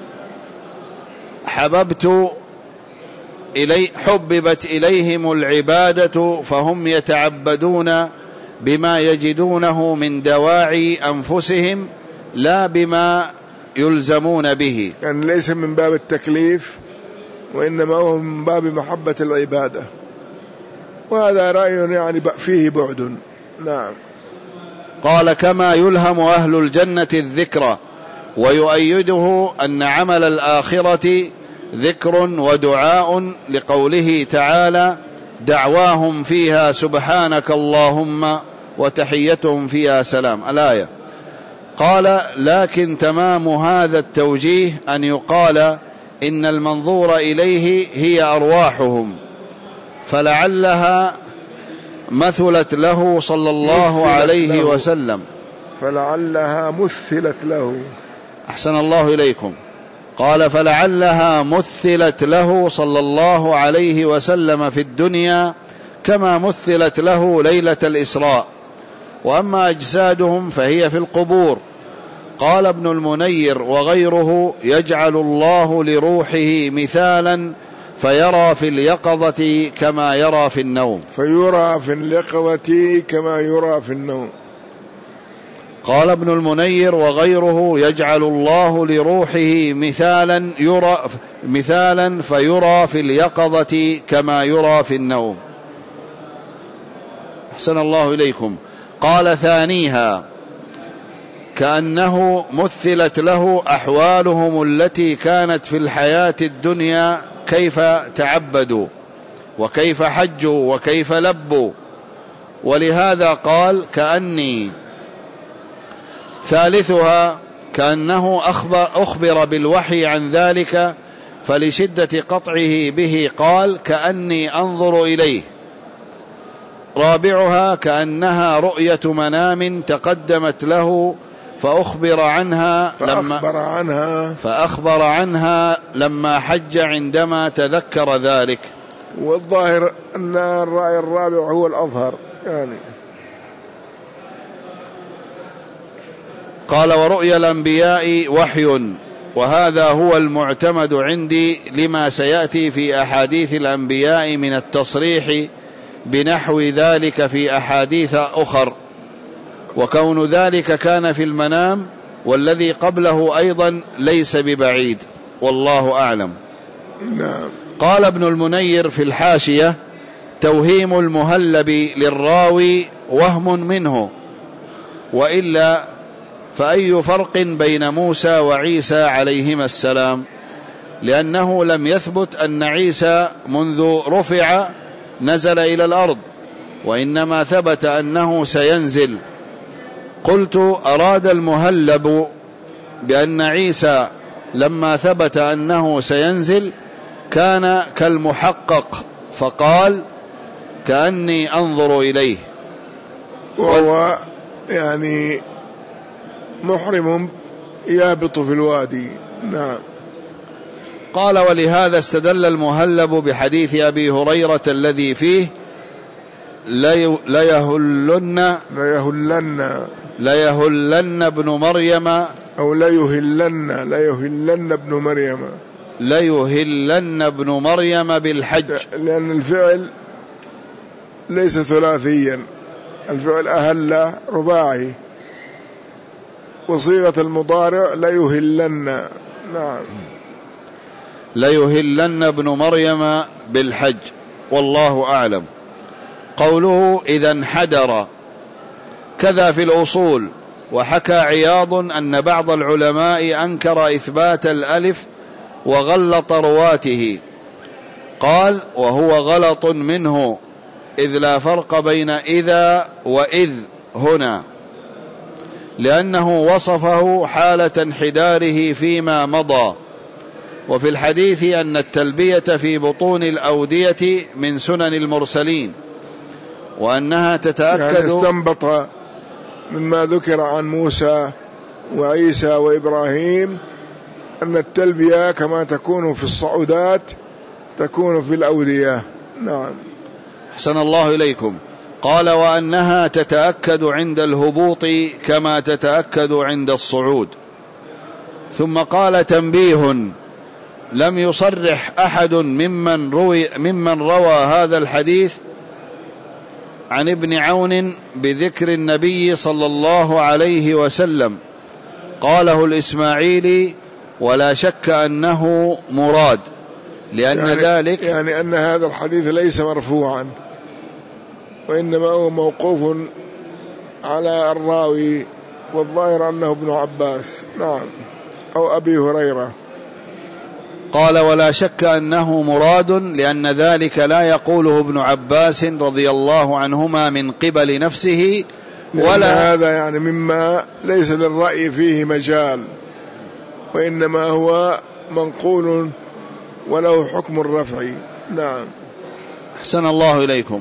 حببت إلي حببت إليهم العبادة فهم يتعبدون بما يجدونه من دواعي أنفسهم لا بما يلزمون به، يعني ليس من باب التكليف وإنما هو من باب محبة العبادة، وهذا رأي يعني فيه بعد. نعم. قال كما يلهم أهل الجنة الذكر، ويؤيده أن عمل الآخرة ذكر ودعاء لقوله تعالى دعواهم فيها سبحانك اللهم وتحيتهم فيها سلام الآية. قال لكن تمام هذا التوجيه أن يقال إن المنظور إليه هي أرواحهم، فلعلها مثلت له صلى الله عليه وسلم فلعلها مثلت له. أحسن الله إليكم. قال فلعلها مثلت له صلى الله عليه وسلم في الدنيا كما مثلت له ليلة الإسراء، وأما أجسادهم فهي في القبور. قال ابن المنير وغيره يجعل الله لروحه مثالا فيرى في اليقظة كما يرى في النوم. فيرى في اليقظة كما يرى في النوم. قال ابن المنير وغيره يجعل الله لروحه مثالا يرى مثالا فيرى في اليقظة كما يرى في النوم. أحسن الله إليكم. قال ثانيها كأنه مثلت له أحوالهم التي كانت في الحياة الدنيا، كيف تعبدوا وكيف حجوا وكيف لبوا، ولهذا قال كأني. ثالثها كأنه أخبر, أخبر بالوحي عن ذلك فلشدة قطعه به قال كأني أنظر إليه. رابعها كأنها رؤية منام تقدمت له فأخبر عنها لما فأخبر عنها فأخبر عنها لما حج عندما تذكر ذلك. والظاهر أن الرأي الرابع هو الأظهر يعني. قال ورؤيا الأنبياء وحي، وهذا هو المعتمد عندي لما سيأتي في أحاديث الأنبياء من التصريح بنحو ذلك في أحاديث أخر، وكون ذلك كان في المنام والذي قبله أيضا ليس ببعيد، والله أعلم. نعم. قال ابن المنير في الحاشية توهيم المهلب للراوي وهم منه، وإلا فأي فرق بين موسى وعيسى عليهما السلام، لأنه لم يثبت أن عيسى منذ رفع نزل إلى الأرض، وإنما ثبت أنه سينزل. قلت أراد المهلب بأن عيسى لما ثبت أنه سينزل كان كالمحقق فقال كأني أنظر إليه، وهو يعني محرم يهبط في الوادي. نعم. قال ولهذا استدل المهلب بحديث أبي هريرة الذي فيه ليهلن ليهلن ليهلن ابن مريم أو ليهلن ليهلن ابن مريم ليهلن ابن مريم بالحج، لأن الفعل ليس ثلاثيا، الفعل أهل رباعي، وصيغة المضارع ليهلن. نعم. ليهلن ابن مريم بالحج، والله أعلم. قوله إذا انحدر كذا في الأصول. وحكى عياض أن بعض العلماء أنكر إثبات الألف وغلط رواته، قال وهو غلط منه إذ لا فرق بين إذا وإذ هنا، لأنه وصفه حالة انحداره فيما مضى. وفي الحديث أن التلبية في بطون الأودية من سنن المرسلين، وأنها تتأكد يعني استنبط مما ذكر عن موسى وعيسى وإبراهيم أن التلبية كما تكون في الصعودات تكون في الأودية. نعم. أحسن الله إليكم. قال وأنها تتأكد عند الهبوط كما تتأكد عند الصعود. ثم قال تنبيه: لم يصرح أحد ممن روي ممن روى هذا الحديث عن ابن عون بذكر النبي صلى الله عليه وسلم، قاله الإسماعيلي ولا شك أنه مراد، لأن يعني ذلك يعني أن هذا الحديث ليس مرفوعا، وإنما هو موقوف على الراوي، والظاهر أنه ابن عباس. نعم. أو أبي هريرة. قال ولا شك أنه مراد، لأن ذلك لا يقوله ابن عباس رضي الله عنهما من قبل نفسه، ولا هذا يعني مما ليس للرأي فيه مجال، وإنما هو منقول وله حكم الرفع. نعم. أحسن الله إليكم.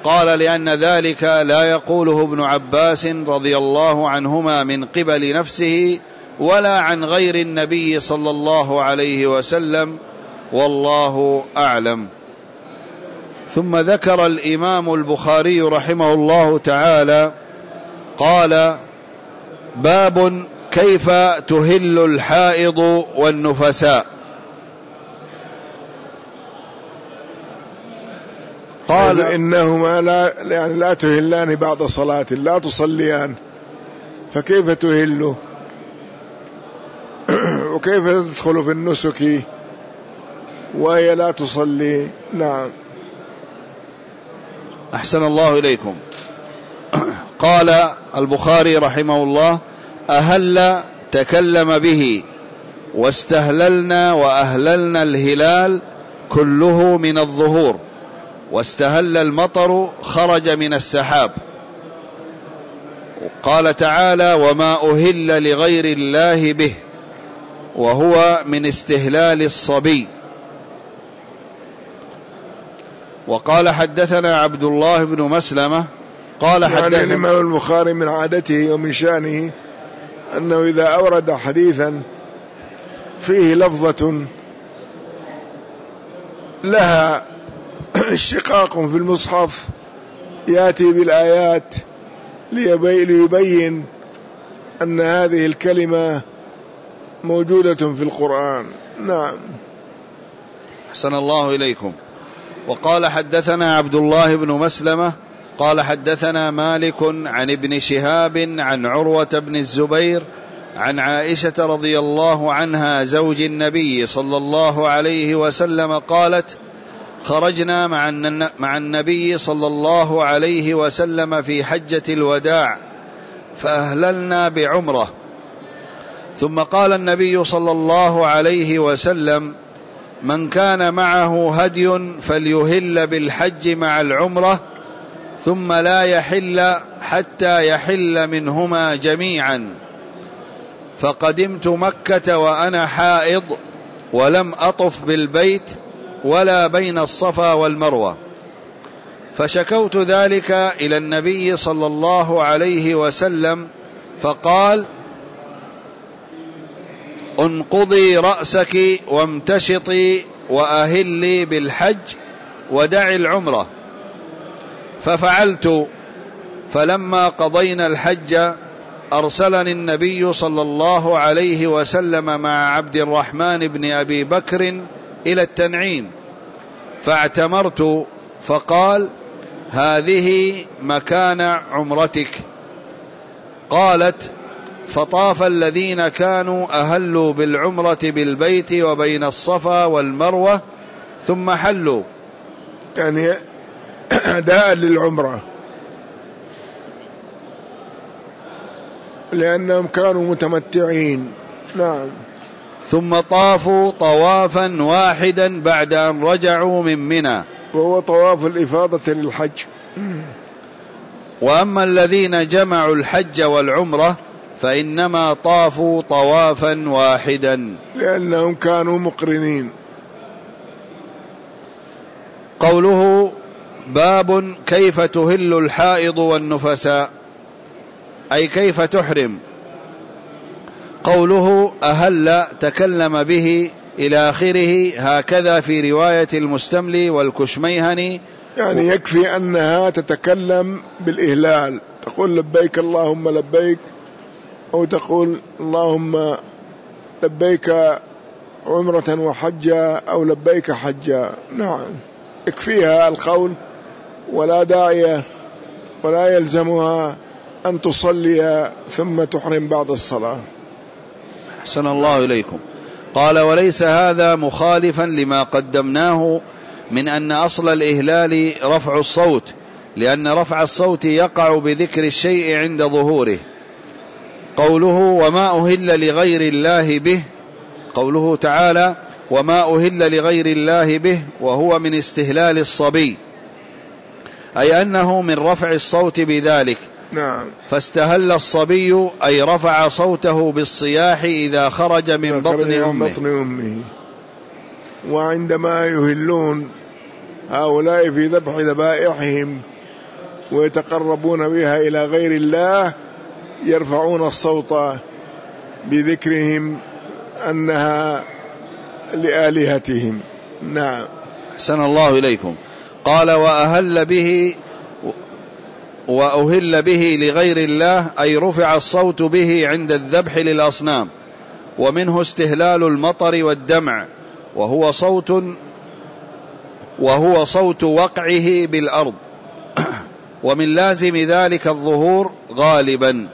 قال لأن ذلك لا يقوله ابن عباس رضي الله عنهما من قبل نفسه ولا عن غير النبي صلى الله عليه وسلم، والله أعلم. ثم ذكر الإمام البخاري رحمه الله تعالى قال: باب كيف تهل الحائض والنفساء. قال إنهما لا, يعني لا تهلان بعد صلاة، لا تصليان، فكيف تهل وكيف تدخل في النسك وهي لا تصلي؟ نعم. أحسن الله إليكم. قال البخاري رحمه الله: أهل تكلم به، واستهللنا وأهللنا الهلال كله من الظهور، واستهل المطر خرج من السحاب. قال تعالى: وما أهل لغير الله به، وهو من استهلال الصبي. وقال: حدثنا عبد الله بن مسلمة قال حدثنا. يعني الإمام البخاري من عادته ومن شأنه أنه إذا أورد حديثا فيه لفظة لها اشتقاق في المصحف يأتي بالآيات ليبين أن هذه الكلمة موجودة في القرآن. نعم. أحسن الله إليكم. وقال: حدثنا عبد الله بن مسلمة قال حدثنا مالك عن ابن شهاب عن عروة بن الزبير عن عائشة رضي الله عنها زوج النبي صلى الله عليه وسلم قالت: خرجنا مع النبي صلى الله عليه وسلم في حجة الوداع فأهللنا بعمرة، ثم قال النبي صلى الله عليه وسلم: من كان معه هدي فليهل بالحج مع العمرة، ثم لا يحل حتى يحل منهما جميعا. فقدمت مكة وأنا حائض، ولم أطف بالبيت ولا بين الصفا والمروة، فشكوت ذلك إلى النبي صلى الله عليه وسلم، فقال: انقضي رأسك وامتشطي وأهلي بالحج ودعي العمرة. ففعلت، فلما قضينا الحج أرسلني النبي صلى الله عليه وسلم مع عبد الرحمن بن أبي بكر إلى التنعيم، فاعتمرت، فقال: هذه مكان عمرتك. قالت: فطاف الذين كانوا أهلوا بالعمرة بالبيت وبين الصفا والمروة ثم حلوا، يعني أداء للعمرة، لأنهم كانوا متمتعين. نعم. ثم طافوا طوافا واحدا بعد أن رجعوا من منى، وهو طواف الإفاضة للحج. وأما الذين جمعوا الحج والعمرة فإنما طافوا طوافا واحدا لأنهم كانوا مقرنين. قوله: باب كيف تهل الحائض والنفساء، أي كيف تحرم. قوله أهل تكلم به إلى آخره، هكذا في رواية المستملي والكشميهني. يعني يكفي أنها تتكلم بالإهلال، تقول لبيك اللهم لبيك، أو تقول اللهم لبيك عمرة وحجة، أو لبيك حجة. نعم، يكفيها القول، ولا داعي ولا يلزمها أن تصلي ثم تحرم بعد الصلاة. أحسن الله إليكم. قال: وليس هذا مخالفا لما قدمناه من أن أصل الإهلال رفع الصوت، لأن رفع الصوت يقع بذكر الشيء عند ظهوره. قوله: وما أهل لغير الله به، قوله تعالى: وما أهل لغير الله به، وهو من استهلال الصبي، أي أنه من رفع الصوت بذلك. نعم. فاستهل الصبي أي رفع صوته بالصياح إذا خرج من بطن أمه. بطن أمه. وعندما يهلون هؤلاء في ذبح ذبائحهم ويتقربون بها إلى غير الله يرفعون الصوت بذكرهم أنها لآلهتهم. نعم. أحسن الله إليكم. قال وأهل به وأهل به لغير الله أي رفع الصوت به عند الذبح للأصنام، ومنه استهلال المطر والدمع، وهو صوت وهو صوت وقعه بالأرض، ومن لازم ذلك الظهور غالبا.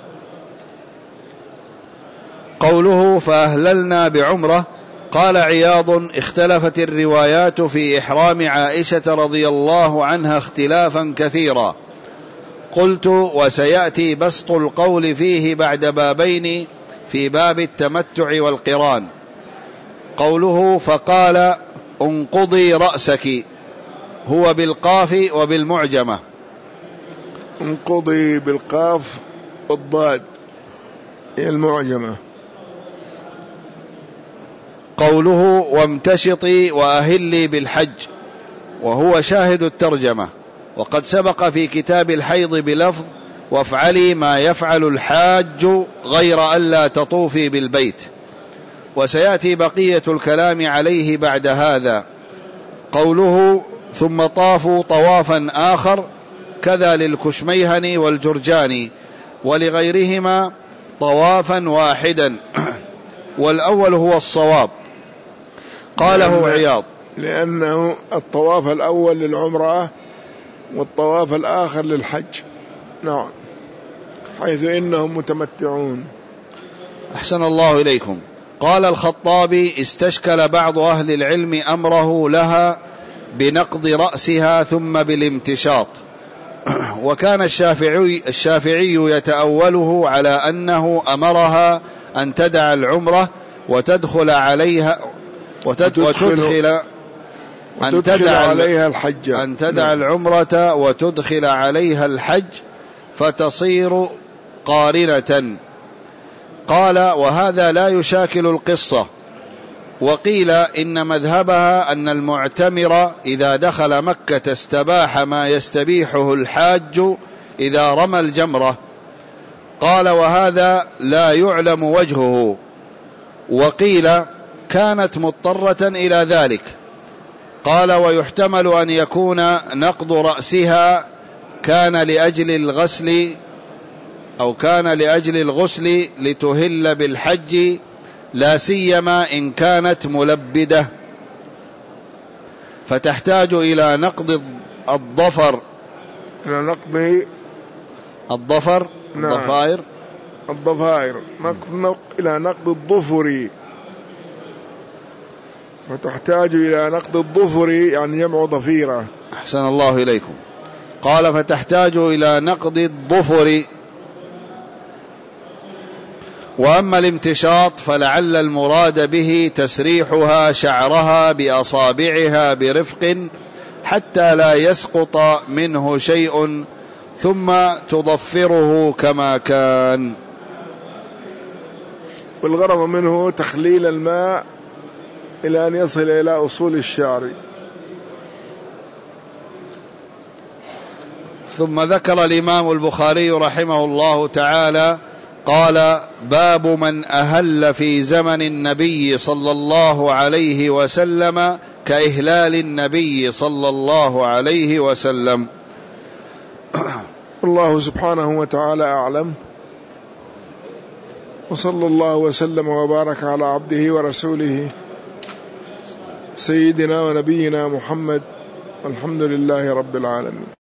قوله فأهللنا بعمرة، قال عياض اختلفت الروايات في إحرام عائشة رضي الله عنها اختلافا كثيرا. قلت وسيأتي بسط القول فيه بعد بابين في باب التمتع والقران. قوله فقال انقضي رأسك هو بالقاف وبالمعجمة. انقضي بالقاف والضاد هي المعجمة. قوله وامتشطي وأهلي بالحج وهو شاهد الترجمة، وقد سبق في كتاب الحيض بلفظ وافعلي ما يفعل الحاج غير ألا تطوفي بالبيت، وسيأتي بقية الكلام عليه بعد هذا. قوله ثم طافوا طوافا آخر كذا للكشميهني والجرجاني ولغيرهما طوافا واحدا والأول هو الصواب. قاله عياض لأنه الطواف الأول للعمرة والطواف الآخر للحج. نعم، حيث إنهم متمتعون. أحسن الله إليكم. قال الخطابي استشكل بعض أهل العلم أمره لها بنقض رأسها ثم بالامتشاط، وكان الشافعي, الشافعي يتأوله على أنه أمرها أن تدع العمرة وتدخل عليها وتدخل, وتدخل أن تدع عليها الحج أن تدع العمرة وتدخل عليها الحج فتصير قارنة. قال وهذا لا يشاكل القصة. وقيل إن مذهبها أن المعتمر إذا دخل مكة استباح ما يستبيحه الحاج إذا رمى الجمرة. قال وهذا لا يعلم وجهه. وقيل كانت مضطرة إلى ذلك. قال ويحتمل أن يكون نقض رأسها كان لأجل الغسل أو كان لأجل الغسل لتهل بالحج، لا سيما إن كانت ملبدة، فتحتاج إلى نقض الظفر إلى نقض الظفر نعم. الضفائر الضفائر نقض إلى نقض الظفر، فتحتاج إلى نقض الظفر يعني جمع ضفيرة. أحسن الله إليكم. قال فتحتاج إلى نقض الظفر. وأما الامتشاط فلعل المراد به تسريحها شعرها بأصابعها برفق حتى لا يسقط منه شيء ثم تضفره كما كان. والغرض منه تخليل الماء إلى أن يصل إلى أصول الشعر. ثم ذكر الإمام البخاري رحمه الله تعالى قال باب من أهل في زمن النبي صلى الله عليه وسلم كإهلال النبي صلى الله عليه وسلم. الله سبحانه وتعالى أعلم، وصلى الله وسلم وبارك على عبده ورسوله سيدنا ونبينا محمد، والحمد لله رب العالمين.